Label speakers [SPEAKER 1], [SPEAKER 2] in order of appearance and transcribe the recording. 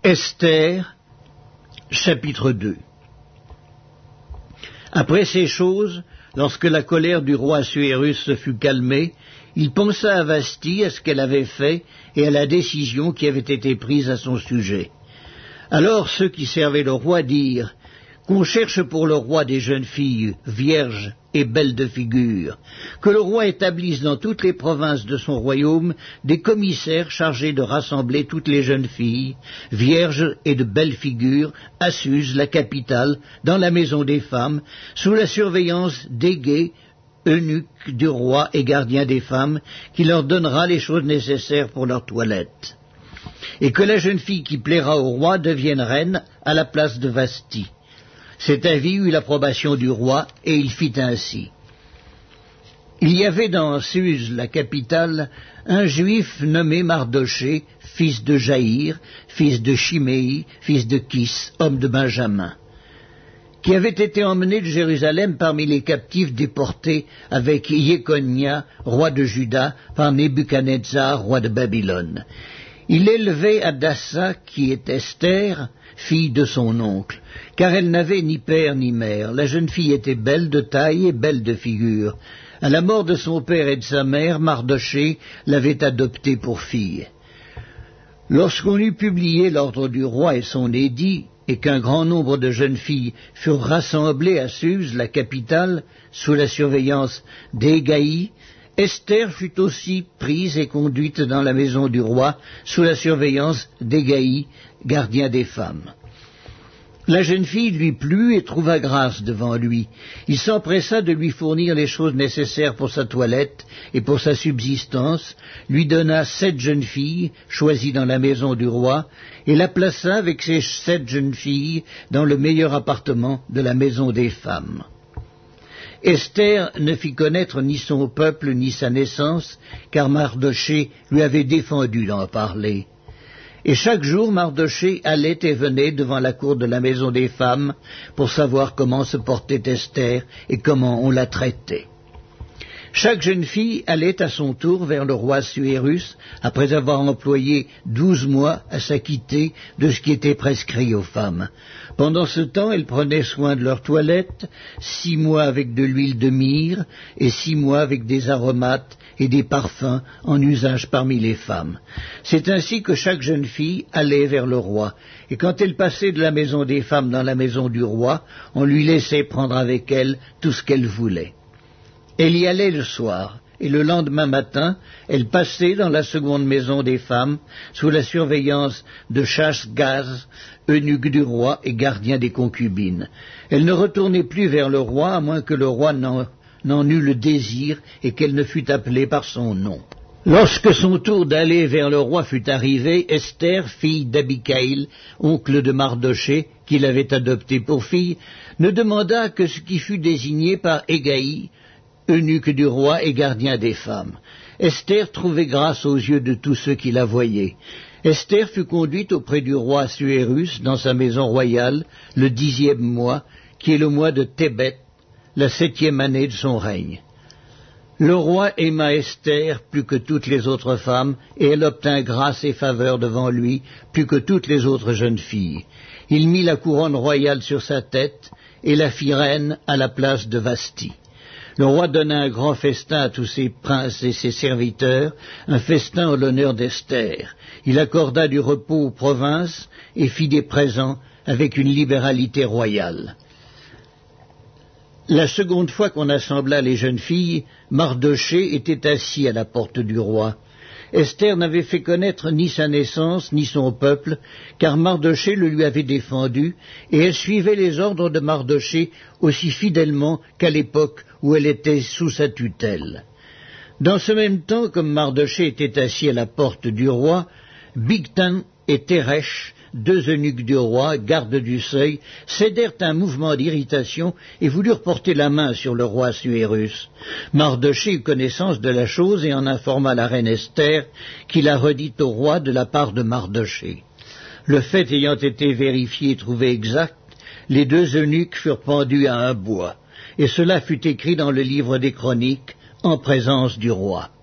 [SPEAKER 1] Esther, chapitre 2. Après ces choses, lorsque la colère du roi Assuérus se fut calmée, il pensa à Vasthi, à ce qu'elle avait fait, et à la décision qui avait été prise à son sujet. Alors ceux qui servaient le roi dirent, qu'on cherche pour le roi des jeunes filles, vierges et belles de figure, que le roi établisse dans toutes les provinces de son royaume des commissaires chargés de rassembler toutes les jeunes filles, vierges et de belles figures, à Suse, la capitale, dans la maison des femmes, sous la surveillance d'Égée, eunuque du roi et gardien des femmes, qui leur donnera les choses nécessaires pour leur toilette. Et que la jeune fille qui plaira au roi devienne reine à la place de Vasthi. Cet avis eut l'approbation du roi, et il fit ainsi. Il y avait dans Suse, la capitale, un juif nommé Mardoché, fils de Jaïr, fils de Chiméi, fils de Kis, homme de Benjamin, qui avait été emmené de Jérusalem parmi les captifs déportés avec Jéconia, roi de Juda, par Nebuchadnezzar, roi de Babylone. Il élevait Hadassa, qui est Esther, fille de son oncle, car elle n'avait ni père ni mère. La jeune fille était belle de taille et belle de figure. À la mort de son père et de sa mère, Mardoché l'avait adoptée pour fille. Lorsqu'on eut publié l'ordre du roi et son édit, et qu'un grand nombre de jeunes filles furent rassemblées à Suse, la capitale, sous la surveillance d'Égaï, Esther fut aussi prise et conduite dans la maison du roi, sous la surveillance d'Égaï, gardien des femmes. La jeune fille lui plut et trouva grâce devant lui. Il s'empressa de lui fournir les choses nécessaires pour sa toilette et pour sa subsistance, lui donna 7 jeunes filles, choisies dans la maison du roi, et la plaça avec ces 7 jeunes filles dans le meilleur appartement de la maison des femmes. Esther ne fit connaître ni son peuple ni sa naissance, car Mardoché lui avait défendu d'en parler. Et chaque jour, Mardoché allait et venait devant la cour de la maison des femmes pour savoir comment se portait Esther et comment on la traitait. Chaque jeune fille allait à son tour vers le roi Assuérus, après avoir employé 12 mois à s'acquitter de ce qui était prescrit aux femmes. Pendant ce temps, elles prenaient soin de leur toilette, 6 mois avec de l'huile de myrrhe et 6 mois avec des aromates et des parfums en usage parmi les femmes. C'est ainsi que chaque jeune fille allait vers le roi, et quand elle passait de la maison des femmes dans la maison du roi, on lui laissait prendre avec elle tout ce qu'elle voulait. Elle y allait le soir, et le lendemain matin, elle passait dans la seconde maison des femmes, sous la surveillance de Chash-Gaz, eunuque du roi et gardien des concubines. Elle ne retournait plus vers le roi, à moins que le roi n'en eût le désir et qu'elle ne fût appelée par son nom. Lorsque son tour d'aller vers le roi fut arrivé, Esther, fille d'Abicaïl, oncle de Mardoché, qui l'avait adoptée pour fille, ne demanda que ce qui fut désigné par Égaï, eunuque du roi et gardien des femmes. Esther trouvait grâce aux yeux de tous ceux qui la voyaient. Esther fut conduite auprès du roi Assuérus dans sa maison royale le 10e mois, qui est le mois de Tébet, la 7e année de son règne. Le roi aima Esther plus que toutes les autres femmes, et elle obtint grâce et faveur devant lui plus que toutes les autres jeunes filles. Il mit la couronne royale sur sa tête et la fit reine à la place de Vasthi. Le roi donna un grand festin à tous ses princes et ses serviteurs, un festin en l'honneur d'Esther. Il accorda du repos aux provinces et fit des présents avec une libéralité royale. La seconde fois qu'on assembla les jeunes filles, Mardoché était assis à la porte du roi. Esther n'avait fait connaître ni sa naissance, ni son peuple, car Mardoché le lui avait défendu, et elle suivait les ordres de Mardoché aussi fidèlement qu'à l'époque où elle était sous sa tutelle. Dans ce même temps, comme Mardoché était assis à la porte du roi, Bigtan et Teresh, 2 eunuques du roi, gardes du seuil, cédèrent un mouvement d'irritation et voulurent porter la main sur le roi Assuérus. Mardoché eut connaissance de la chose et en informa la reine Esther, qui la redit au roi de la part de Mardoché. Le fait ayant été vérifié et trouvé exact, les 2 eunuques furent pendus à un bois, et cela fut écrit dans le livre des Chroniques, en présence du roi.